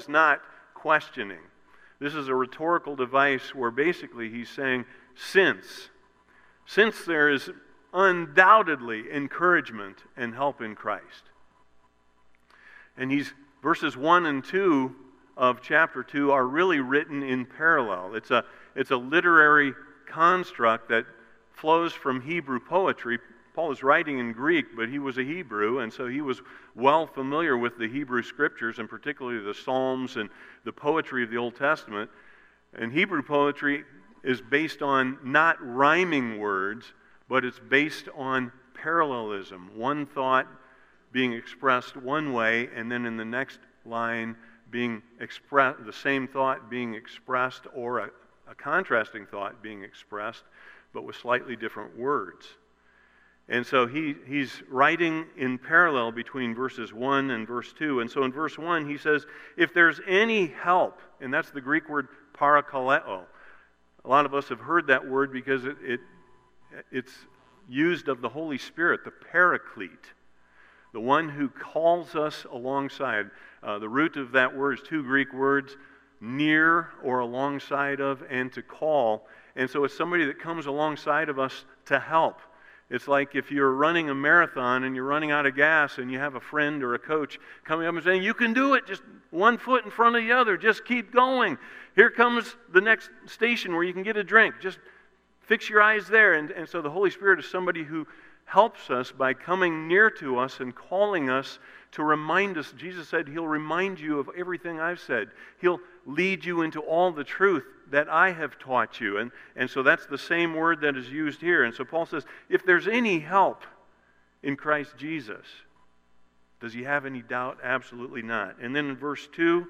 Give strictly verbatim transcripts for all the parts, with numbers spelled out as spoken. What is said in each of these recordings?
is not questioning. This is a rhetorical device where basically he's saying, since, since there is undoubtedly encouragement and help in Christ. And he's, verses one and two of chapter two are really written in parallel. It's a, it's a literary construct that flows from Hebrew poetry. Paul is writing in Greek, but he was a Hebrew, and so he was well familiar with the Hebrew Scriptures, and particularly the Psalms and the poetry of the Old Testament. And Hebrew poetry is based on not rhyming words, but it's based on parallelism. One thought being expressed one way, and then in the next line being expressed, the same thought being expressed, or a, a contrasting thought being expressed, but with slightly different words. And so he, he's writing in parallel between verses one and verse two. And so in verse one he says, if there's any help, and that's the Greek word parakaleo. A lot of us have heard that word because it, it it's used of the Holy Spirit, the paraclete, the one who calls us alongside. Uh, the root of that word is two Greek words, near or alongside of, and to call. And so it's somebody that comes alongside of us to help. It's like if you're running a marathon and you're running out of gas and you have a friend or a coach coming up and saying, you can do it, just one foot in front of the other, just keep going. Here comes the next station where you can get a drink. Just fix your eyes there. And, and so the Holy Spirit is somebody who helps us by coming near to us and calling us to remind us. Jesus said he'll remind you of everything I've said. He'll lead you into all the truth that I have taught you. And, and so that's the same word that is used here. And so Paul says, if there's any help in Christ Jesus, does he have any doubt? Absolutely not. And then in verse two,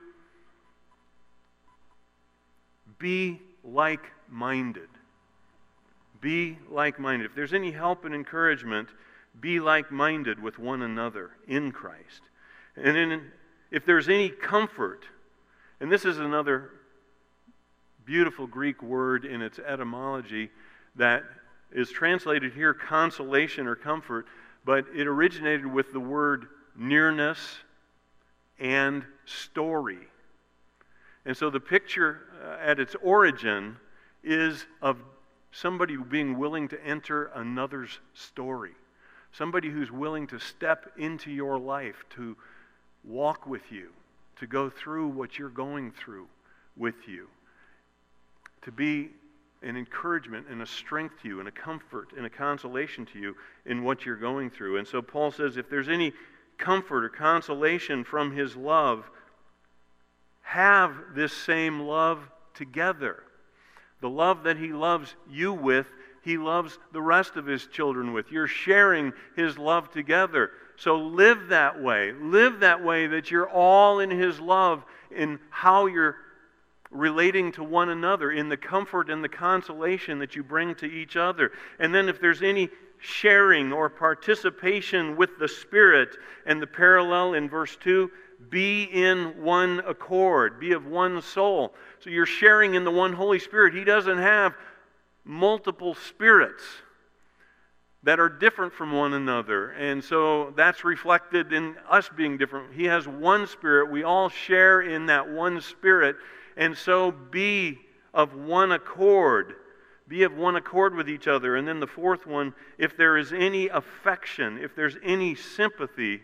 be like-minded. Be like-minded. If there's any help and encouragement, be like-minded with one another in Christ. And then if there's any comfort, and this is another beautiful Greek word in its etymology that is translated here consolation or comfort, but it originated with the word nearness and story. And so the picture uh, at its origin is of somebody being willing to enter another's story. Somebody who's willing to step into your life, to walk with you, to go through what you're going through with you, to be an encouragement and a strength to you and a comfort and a consolation to you in what you're going through. And so Paul says if there's any comfort or consolation from his love, have this same love together. The love that he loves you with, he loves the rest of his children with. You're sharing his love together. So live that way. Live that way that you're all in his love in how you're relating to one another, in the comfort and the consolation that you bring to each other. And then if there's any sharing or participation with the Spirit, and the parallel in verse two, be in one accord, be of one soul. So you're sharing in the one Holy Spirit. He doesn't have multiple spirits that are different from one another. And so that's reflected in us being different. He has one Spirit. We all share in that one Spirit. And so be of one accord. Be of one accord with each other. And then the fourth one, if there is any affection, if there's any sympathy,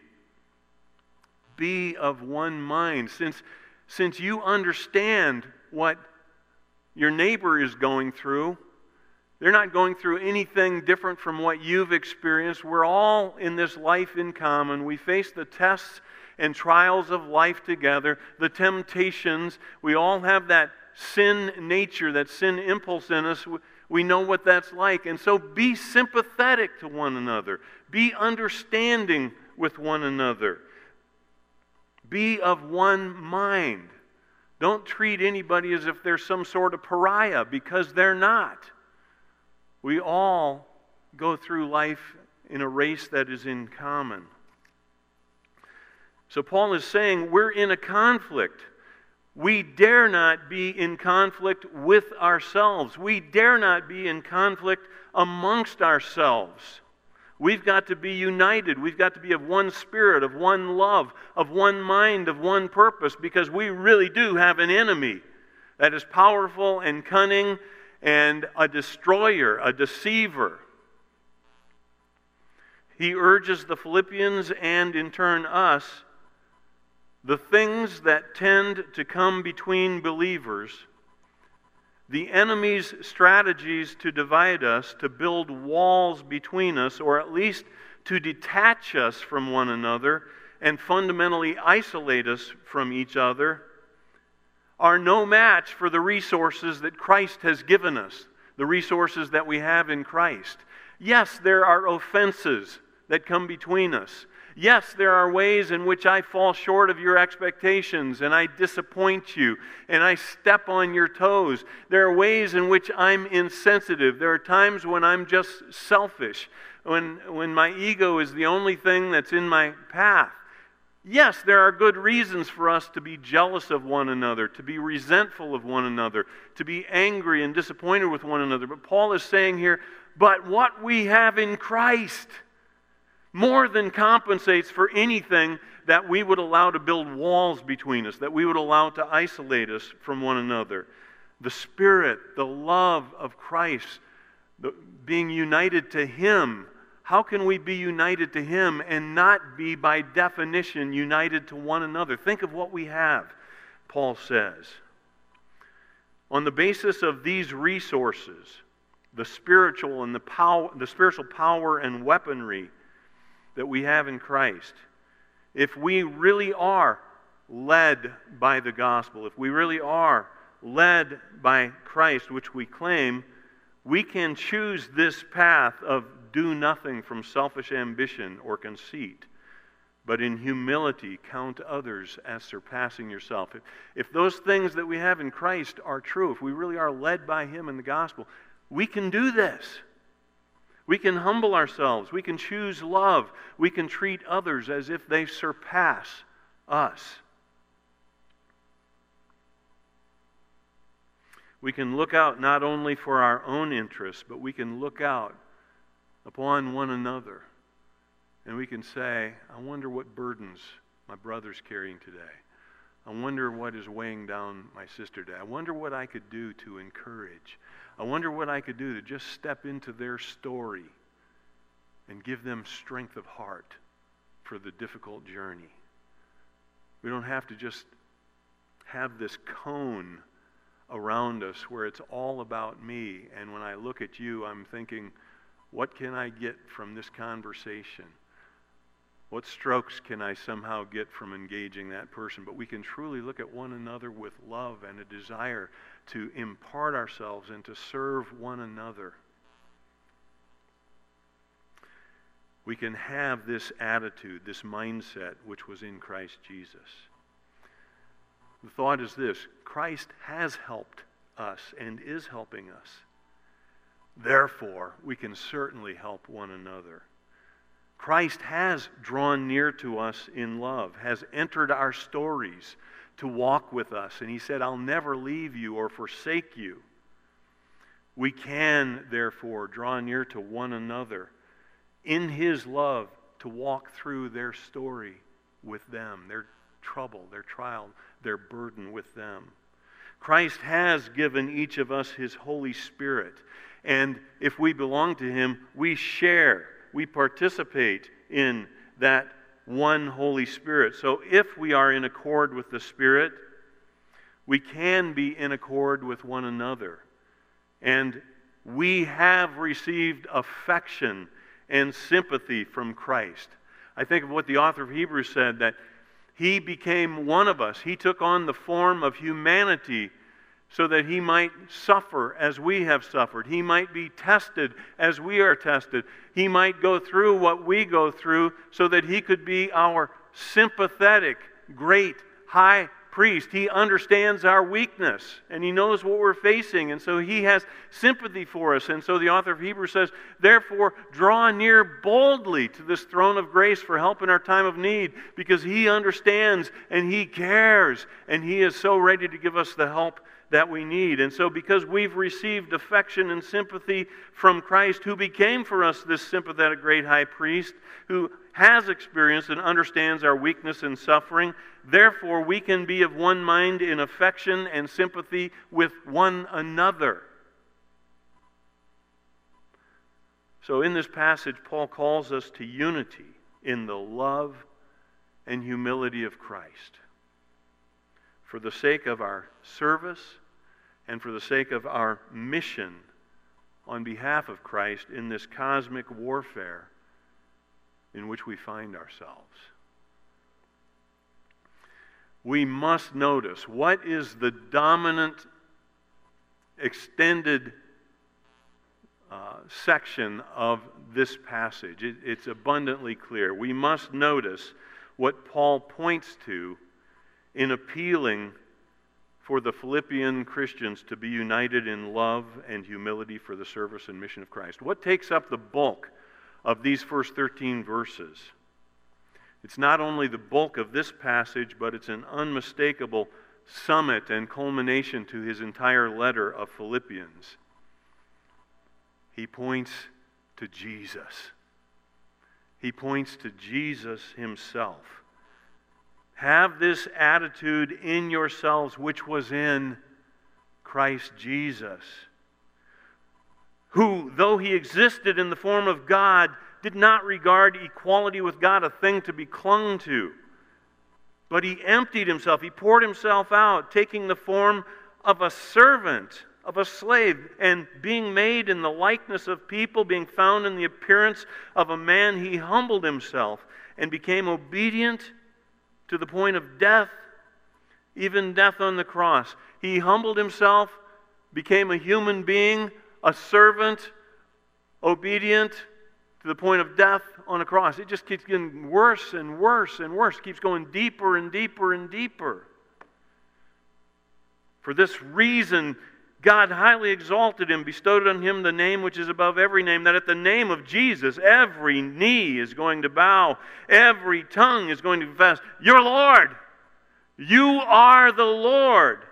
be of one mind. Since, since you understand what your neighbor is going through, they're not going through anything different from what you've experienced. We're all in this life in common. We face the tests and trials of life together, the temptations. We all have that sin nature, that sin impulse in us. We know what that's like. And so be sympathetic to one another. Be understanding with one another. Be of one mind. Don't treat anybody as if they're some sort of pariah, because they're not. We all go through life in a race that is in common. So Paul is saying we're in a conflict. We dare not be in conflict with ourselves. We dare not be in conflict amongst ourselves. We've got to be united. We've got to be of one spirit, of one love, of one mind, of one purpose, because we really do have an enemy that is powerful and cunning and a destroyer, a deceiver. He urges the Philippians and in turn us, the things that tend to come between believers, the enemy's strategies to divide us, to build walls between us, or at least to detach us from one another and fundamentally isolate us from each other, are no match for the resources that Christ has given us, the resources that we have in Christ. Yes, there are offenses that come between us. Yes, there are ways in which I fall short of your expectations and I disappoint you and I step on your toes. There are ways in which I'm insensitive. There are times when I'm just selfish, when, when my ego is the only thing that's in my path. Yes, there are good reasons for us to be jealous of one another, to be resentful of one another, to be angry and disappointed with one another. But Paul is saying here, but what we have in Christ more than compensates for anything that we would allow to build walls between us, that we would allow to isolate us from one another. The Spirit, the love of Christ, the, being united to Him. How can we be united to Him and not be, by definition, united to one another? Think of what we have, Paul says. On the basis of these resources, the spiritual and the power, the spiritual power and weaponry that we have in Christ, if we really are led by the gospel, if we really are led by Christ, which we claim, we can choose this path of do nothing from selfish ambition or conceit, but in humility count others as surpassing yourself. If, if those things that we have in Christ are true, if we really are led by Him in the gospel, we can do this. We can humble ourselves. We can choose love. We can treat others as if they surpass us. We can look out not only for our own interests, but we can look out upon one another. And we can say, I wonder what burdens my brother's carrying today. I wonder what is weighing down my sister today. I wonder what I could do to encourage. I wonder what I could do to just step into their story and give them strength of heart for the difficult journey. We don't have to just have this cone around us where it's all about me. And when I look at you, I'm thinking, what can I get from this conversation? What strokes can I somehow get from engaging that person? But we can truly look at one another with love and a desire to impart ourselves and to serve one another. We can have this attitude, this mindset, which was in Christ Jesus. The thought is this: Christ has helped us and is helping us. Therefore, we can certainly help one another. Christ has drawn near to us in love, has entered our stories to walk with us. And He said, I'll never leave you or forsake you. We can, therefore, draw near to one another in His love to walk through their story with them, their trouble, their trial, their burden with them. Christ has given each of us His Holy Spirit. And if we belong to Him, we share, we participate in that one Holy Spirit. So if we are in accord with the Spirit, we can be in accord with one another. And we have received affection and sympathy from Christ. I think of what the author of Hebrews said, that He became one of us. He took on the form of humanity so that He might suffer as we have suffered. He might be tested as we are tested. He might go through what we go through so that He could be our sympathetic, great high priest. He understands our weakness and He knows what we're facing, and so He has sympathy for us. And so the author of Hebrews says, therefore, draw near boldly to this throne of grace for help in our time of need, because He understands and He cares, and He is so ready to give us the help that we need. And so because we've received affection and sympathy from Christ, who became for us this sympathetic great high priest, who has experienced and understands our weakness and suffering, therefore we can be of one mind in affection and sympathy with one another. So in this passage, Paul calls us to unity in the love and humility of Christ, for the sake of our service and for the sake of our mission on behalf of Christ in this cosmic warfare in which we find ourselves. We must notice what is the dominant extended uh, section of this passage. It, it's abundantly clear. We must notice what Paul points to in appealing for the Philippian Christians to be united in love and humility for the service and mission of Christ. What takes up the bulk of these first thirteen verses? It's not only the bulk of this passage, but it's an unmistakable summit and culmination to his entire letter of Philippians. He points to Jesus. He points to Jesus himself. Have this attitude in yourselves which was in Christ Jesus, who, though he existed in the form of God, did not regard equality with God a thing to be clung to. But he emptied himself, he poured himself out, taking the form of a servant, of a slave, and being made in the likeness of people, being found in the appearance of a man, he humbled himself and became obedient to the point of death, even death on the cross. He humbled himself, became a human being, a servant, obedient to the point of death on a cross. It just keeps getting worse and worse and worse. It keeps going deeper and deeper and deeper. For this reason, God highly exalted him, bestowed on him the name which is above every name, that at the name of Jesus every knee is going to bow, every tongue is going to confess, "You're Lord! You are the Lord!"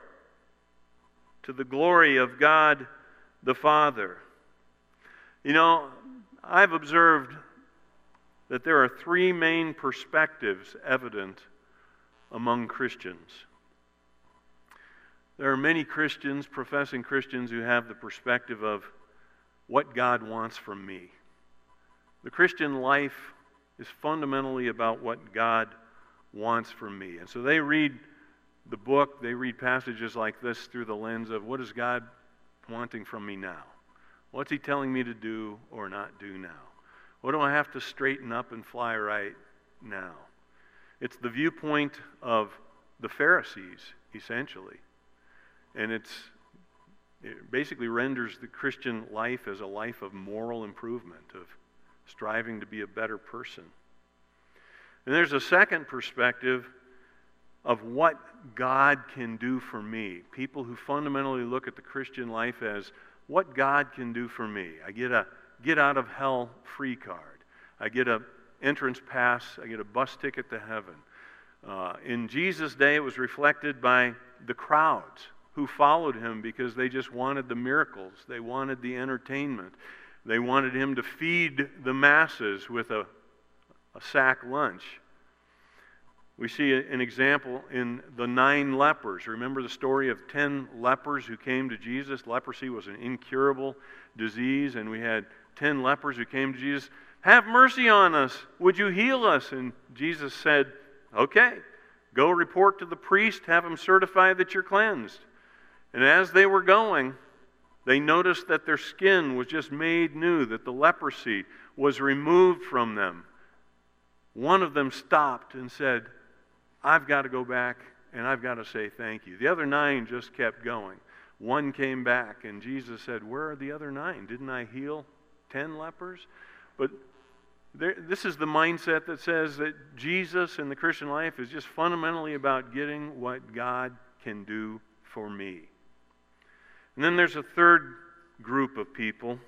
to the glory of God the Father. You know, I've observed that there are three main perspectives evident among Christians. There are many Christians, professing Christians, who have the perspective of what God wants from me. The Christian life is fundamentally about what God wants from me. And so they read the book, they read passages like this through the lens of, what is God wanting from me now? What's he telling me to do or not do now? What do I have to straighten up and fly right now? It's the viewpoint of the Pharisees, essentially. And it's, it basically renders the Christian life as a life of moral improvement, of striving to be a better person. And there's a second perspective of what God can do for me. People who fundamentally look at the Christian life as what God can do for me. I get a get out of hell free card. I get a entrance pass. I get a bus ticket to heaven. Uh, in Jesus' day, it was reflected by the crowds who followed him because they just wanted the miracles. They wanted the entertainment. They wanted him to feed the masses with a, a sack lunch. We see an example in the nine lepers. Remember the story of ten lepers who came to Jesus? Leprosy was an incurable disease, and we had ten lepers who came to Jesus. "Have mercy on us. Would you heal us?" And Jesus said, "Okay, go report to the priest, have him certify that you're cleansed." And as they were going, they noticed that their skin was just made new, that the leprosy was removed from them. One of them stopped and said, "I've got to go back and I've got to say thank you." The other nine just kept going. One came back and Jesus said, "Where are the other nine? Didn't I heal ten lepers?" But there, this is the mindset that says that Jesus in the Christian life is just fundamentally about getting what God can do for me. And then there's a third group of people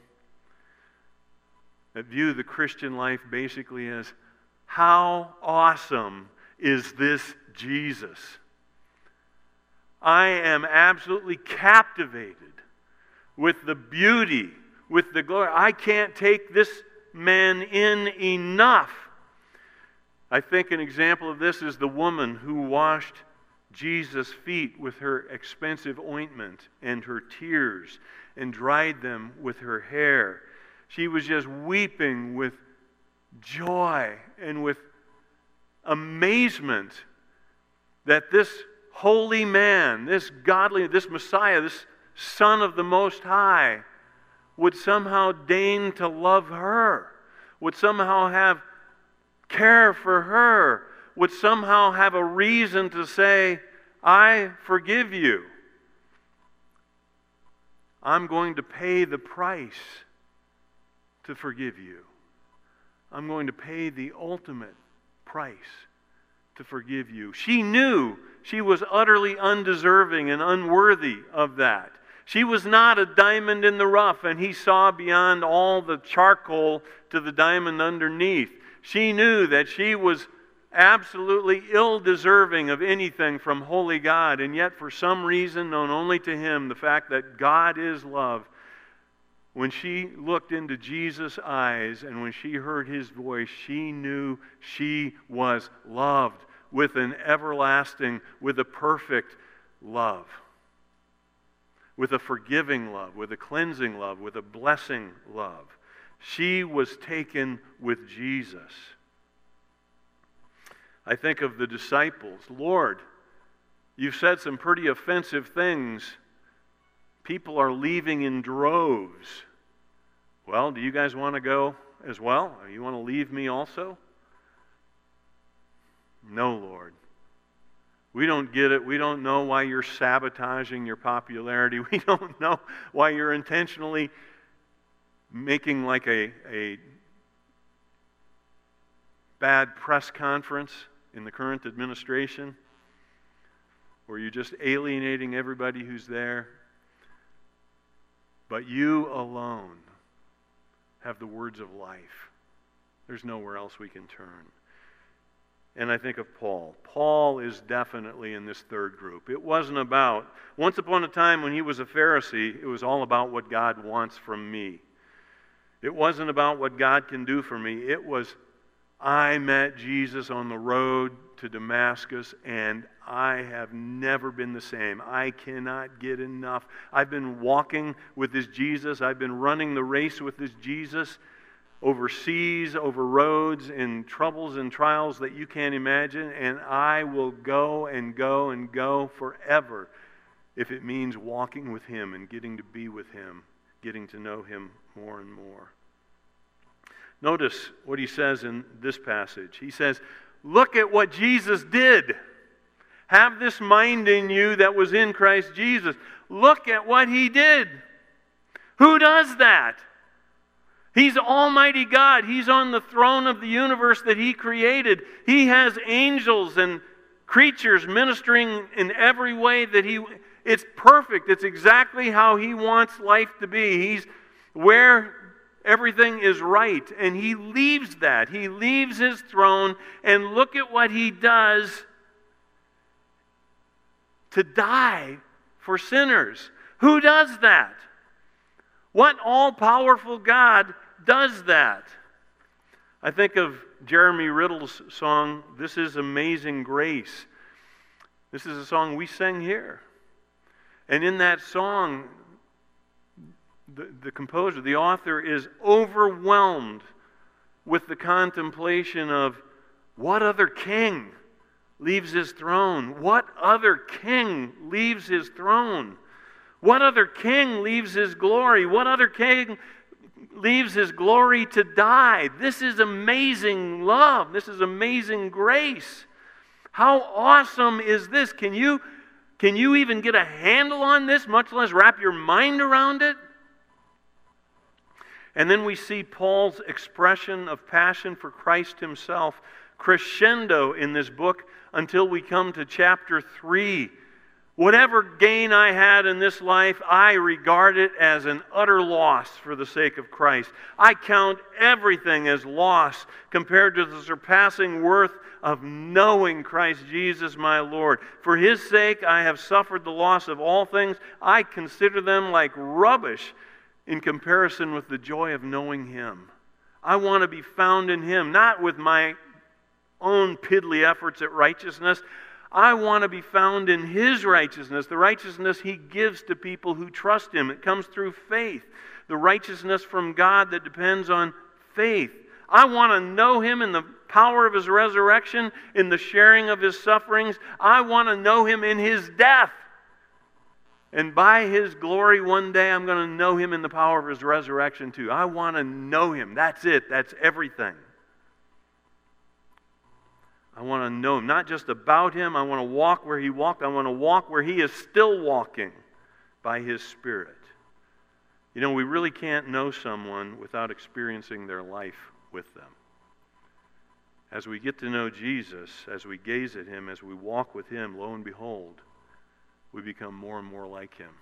that view the Christian life basically as, how awesome is this Jesus? I am absolutely captivated with the beauty, with the glory. I can't take this man in enough. I think an example of this is the woman who washed Jesus' feet with her expensive ointment and her tears and dried them with her hair. She was just weeping with joy and with amazement that this holy man, this godly, this Messiah, this Son of the Most High, would somehow deign to love her, would somehow have care for her, would somehow have a reason to say, I forgive you. I'm going to pay the price to forgive you. I'm going to pay the ultimate price to forgive you. She knew she was utterly undeserving and unworthy of that. She was not a diamond in the rough, and he saw beyond all the charcoal to the diamond underneath. She knew that she was absolutely ill-deserving of anything from holy God, and yet for some reason known only to him, the fact that God is love, when she looked into Jesus' eyes and when she heard his voice, she knew she was loved with an everlasting, with a perfect love, with a forgiving love, with a cleansing love, with a blessing love. She was taken with Jesus. I think of the disciples. Lord, you've said some pretty offensive things. People are leaving in droves. Well, do you guys want to go as well? You want to leave me also? No, Lord. We don't get it. We don't know why you're sabotaging your popularity. We don't know why you're intentionally making like a, a bad press conference in the current administration, where you're just alienating everybody who's there. But you alone have the words of life. There's nowhere else we can turn. And I think of Paul. Paul is definitely in this third group. It wasn't about, once upon a time when he was a Pharisee, it was all about what God wants from me. It wasn't about what God can do for me. It was, I met Jesus on the road to Damascus, and I have never been the same. I cannot get enough. I've been walking with this Jesus. I've been running the race with this Jesus overseas, over roads, in troubles and trials that you can't imagine, and I will go and go and go forever if it means walking with him and getting to be with him, getting to know him more and more. Notice what he says in this passage. He says, look at what Jesus did. Have this mind in you that was in Christ Jesus. Look at what he did. Who does that? He's Almighty God. He's on the throne of the universe that he created. He has angels and creatures ministering in every way that he... It's perfect. It's exactly how he wants life to be. He's where everything is right. And he leaves that. He leaves his throne, and look at what he does to die for sinners. Who does that? What all-powerful God does that? I think of Jeremy Riddle's song, This Is Amazing Grace. This is a song we sing here. And in that song, the, the composer, the author, is overwhelmed with the contemplation of what other king leaves his throne? What other king leaves his throne? What other king leaves his glory? What other king leaves his glory to die? This is amazing love. This is amazing grace. How awesome is this? Can you, can you even get a handle on this, much less wrap your mind around it? And then we see Paul's expression of passion for Christ himself crescendo in this book until we come to chapter three, Whatever gain I had in this life, I regard it as an utter loss for the sake of Christ. I count everything as loss compared to the surpassing worth of knowing Christ Jesus my Lord. For His sake I have suffered the loss of all things. I consider them like rubbish in comparison with the joy of knowing Him. I want to be found in Him, not with my own piddly efforts at righteousness. I want to be found in His righteousness, the righteousness He gives to people who trust Him. It comes through faith, the righteousness from God that depends on faith. I want to know Him in the power of His resurrection, in the sharing of His sufferings. I want to know Him in His death. And by His glory one day I'm going to know Him in the power of His resurrection too. I want to know Him. That's it. That's everything. I want to know Him, not just about Him. I want to walk where He walked. I want to walk where He is still walking by His Spirit. You know, we really can't know someone without experiencing their life with them. As we get to know Jesus, as we gaze at Him, as we walk with Him, lo and behold, we become more and more like Him.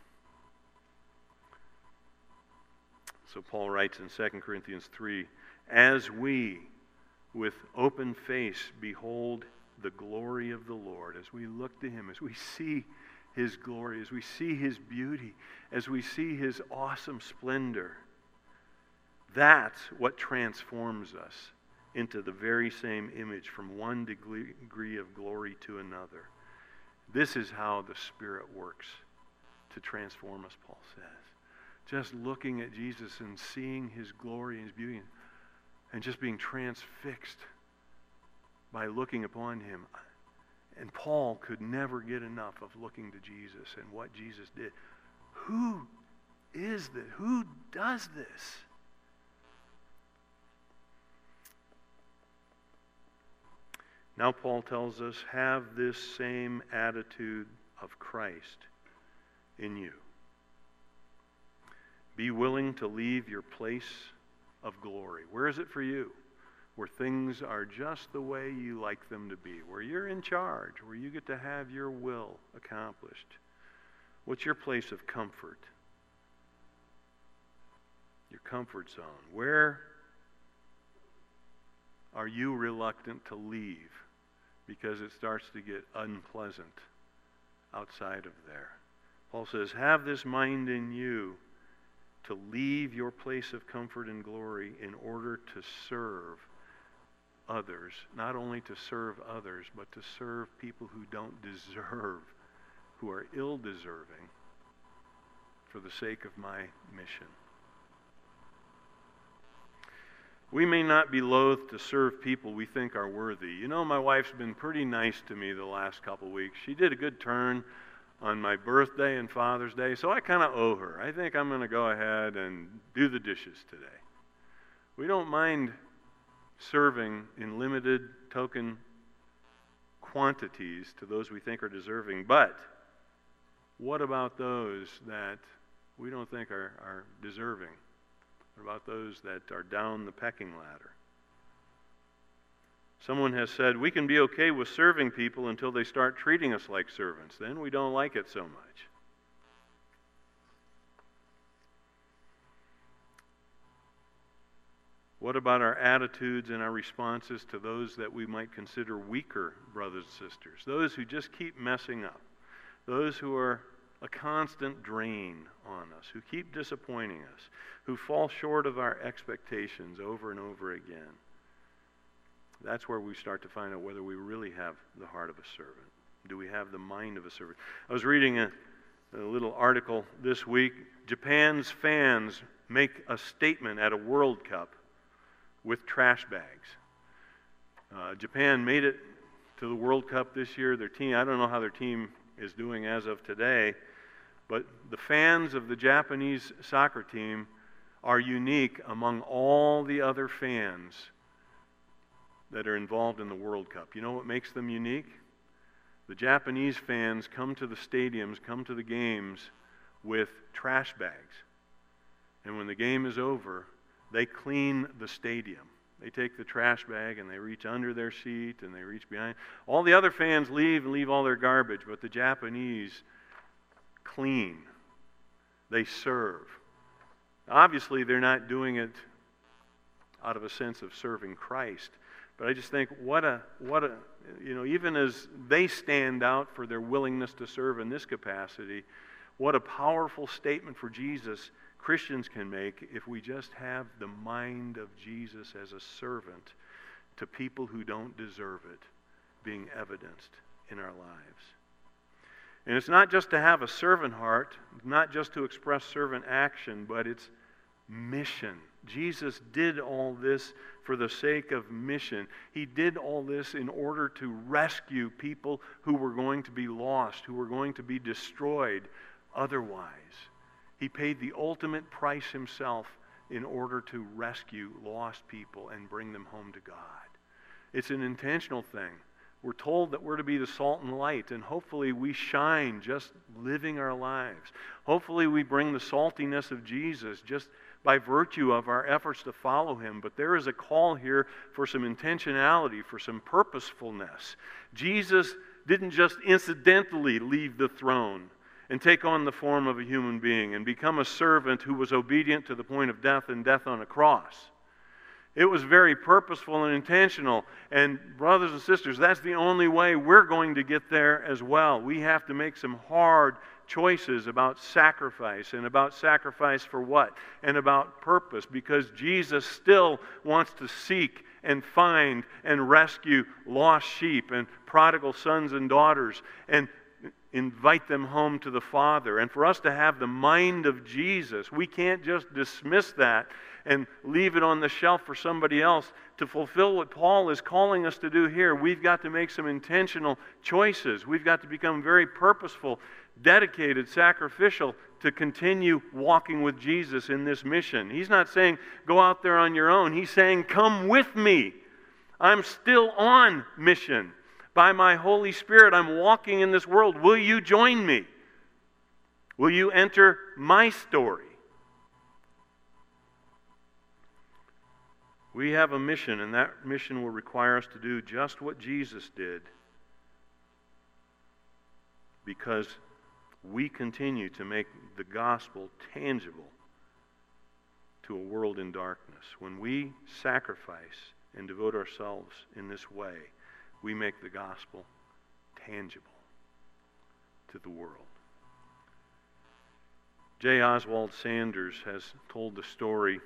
So Paul writes in Second Corinthians three, as we with open face behold the glory of the Lord, as we look to Him, as we see His glory, as we see His beauty, as we see His awesome splendor, that's what transforms us into the very same image from one degree of glory to another. This is how the Spirit works to transform us, Paul says. Just looking at Jesus and seeing His glory and His beauty and just being transfixed by looking upon Him. And Paul could never get enough of looking to Jesus and what Jesus did. Who is this? Who does this? Now Paul tells us, have this same attitude of Christ in you. Be willing to leave your place of glory. Where is it for you? Where things are just the way you like them to be. Where you're in charge. Where you get to have your will accomplished. What's your place of comfort? Your comfort zone. Where are you reluctant to leave because it starts to get unpleasant outside of there? Paul says, have this mind in you to leave your place of comfort and glory in order to serve others. Not only to serve others, but to serve people who don't deserve, who are ill-deserving, for the sake of my mission. We may not be loath to serve people we think are worthy. You know, my wife's been pretty nice to me the last couple weeks. She did a good turn on my birthday and Father's Day, so I kind of owe her. I think I'm going to go ahead and do the dishes today. We don't mind serving in limited token quantities to those we think are deserving, but what about those that we don't think are, are deserving? What about those that are down the pecking ladder? Someone has said, we can be okay with serving people until they start treating us like servants. Then we don't like it so much. What about our attitudes and our responses to those that we might consider weaker brothers and sisters? Those who just keep messing up. Those who are a constant drain on us, who keep disappointing us, who fall short of our expectations over and over again. That's where we start to find out whether we really have the heart of a servant. Do we have the mind of a servant? I was reading a, a little article this week. Japan's fans make a statement at a World Cup with trash bags. Uh, Japan made it to the World Cup this year. Their team, I don't know how their team is doing as of today, but the fans of the Japanese soccer team are unique among all the other fans that are involved in the World Cup. You know what makes them unique? The Japanese fans come to the stadiums, come to the games with trash bags. And when the game is over, they clean the stadium. They take the trash bag and they reach under their seat and they reach behind. All the other fans leave and leave all their garbage, but the Japanese clean. They serve. Obviously, they're not doing it out of a sense of serving Christ. But I just think, what a, what a, you know, even as they stand out for their willingness to serve in this capacity, what a powerful statement for Jesus Christians can make if we just have the mind of Jesus as a servant to people who don't deserve it being evidenced in our lives. And it's not just to have a servant heart, not just to express servant action, but it's mission. Jesus did all this for the sake of mission. He did all this in order to rescue people who were going to be lost, who were going to be destroyed otherwise. He paid the ultimate price himself in order to rescue lost people and bring them home to God. It's an intentional thing. We're told that we're to be the salt and light, and hopefully we shine just living our lives. Hopefully we bring the saltiness of Jesus just by virtue of our efforts to follow him. But there is a call here for some intentionality, for some purposefulness. Jesus didn't just incidentally leave the throne and take on the form of a human being and become a servant who was obedient to the point of death and death on a cross. It was very purposeful and intentional. And brothers and sisters, that's the only way we're going to get there as well. We have to make some hard choices about sacrifice, and about sacrifice for what? And about purpose, because Jesus still wants to seek and find and rescue lost sheep and prodigal sons and daughters and invite them home to the Father. And for us to have the mind of Jesus, we can't just dismiss that and leave it on the shelf for somebody else. To fulfill what Paul is calling us to do here, we've got to make some intentional choices. We've got to become very purposeful, dedicated, sacrificial to continue walking with Jesus in this mission. He's not saying, go out there on your own. He's saying, come with me. I'm still on mission. By my Holy Spirit, I'm walking in this world. Will you join me? Will you enter my story? We have a mission, and that mission will require us to do just what Jesus did, because we continue to make the gospel tangible to a world in darkness. When we sacrifice and devote ourselves in this way, we make the gospel tangible to the world. J. Oswald Sanders has told the story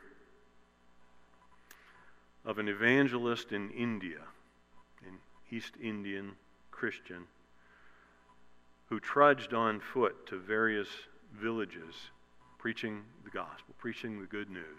of an evangelist in India, an East Indian Christian, who trudged on foot to various villages preaching the gospel, preaching the good news.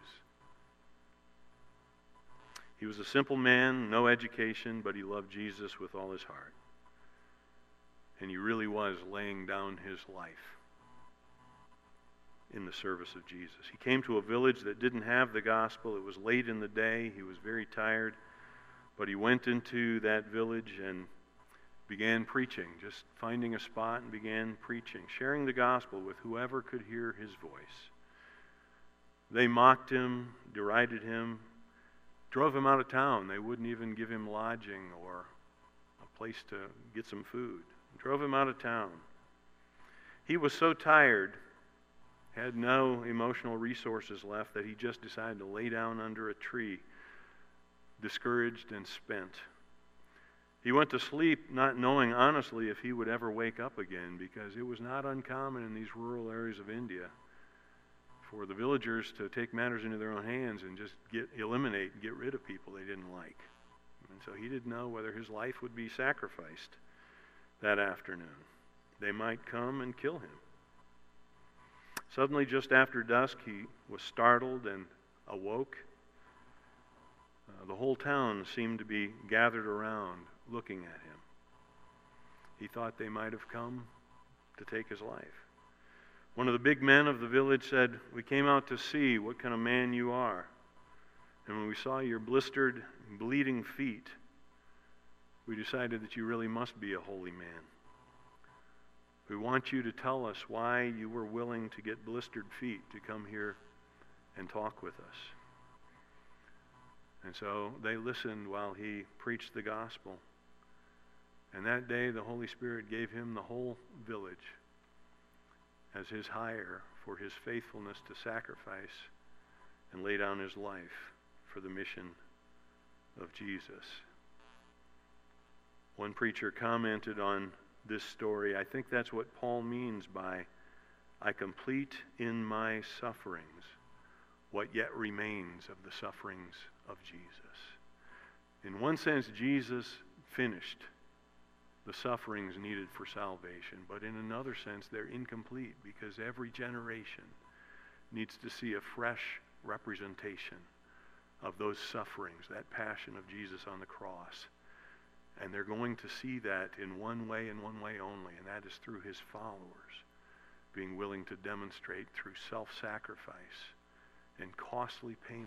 He was a simple man, no education, but he loved Jesus with all his heart. And he really was laying down his life in the service of Jesus. He came to a village that didn't have the gospel. It was late in the day. He was very tired. But he went into that village and began preaching, just finding a spot and began preaching, sharing the gospel with whoever could hear his voice. They mocked him, derided him, drove him out of town. They wouldn't even give him lodging or a place to get some food. Drove him out of town. He was so tired, had no emotional resources left, that he just decided to lay down under a tree, discouraged and spent. He went to sleep not knowing honestly if he would ever wake up again, because it was not uncommon in these rural areas of India for the villagers to take matters into their own hands and just get eliminate and get rid of people they didn't like. And so he didn't know whether his life would be sacrificed that afternoon. They might come and kill him. Suddenly, just after dusk, he was startled and awoke. Uh, the whole town seemed to be gathered around, looking at him. He thought they might have come to take his life. One of the big men of the village said, "We came out to see what kind of man you are. And when we saw your blistered, bleeding feet, we decided that you really must be a holy man. We want you to tell us why you were willing to get blistered feet to come here and talk with us." And so they listened while he preached the gospel. And that day the Holy Spirit gave him the whole village. as his hire for his faithfulness to sacrifice and lay down his life for the mission of Jesus. One preacher commented on this story, I think that's what Paul means by, I complete in my sufferings what yet remains of the sufferings of Jesus. In one sense, Jesus finished the sufferings needed for salvation, but in another sense, they're incomplete because every generation needs to see a fresh representation of those sufferings, that passion of Jesus on the cross. And they're going to see that in one way and one way only, and that is through his followers being willing to demonstrate through self-sacrifice and costly payment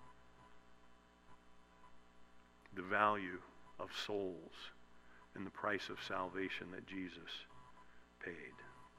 the value of souls and the price of salvation that Jesus paid.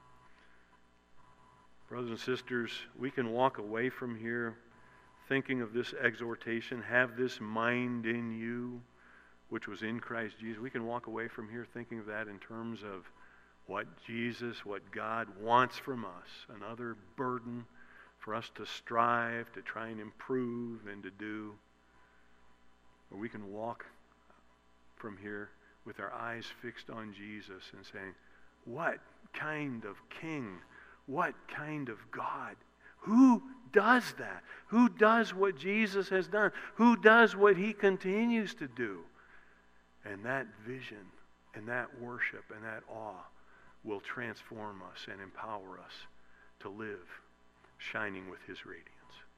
Brothers and sisters, we can walk away from here thinking of this exhortation, have this mind in you, which was in Christ Jesus. We can walk away from here thinking of that in terms of what Jesus, what God wants from us, another burden for us to strive, to try and improve and to do. Or we can walk from here with our eyes fixed on Jesus and saying, what kind of king, what kind of God? Who does that? Who does what Jesus has done? Who does what he continues to do? And that vision and that worship and that awe will transform us and empower us to live shining with his radiance.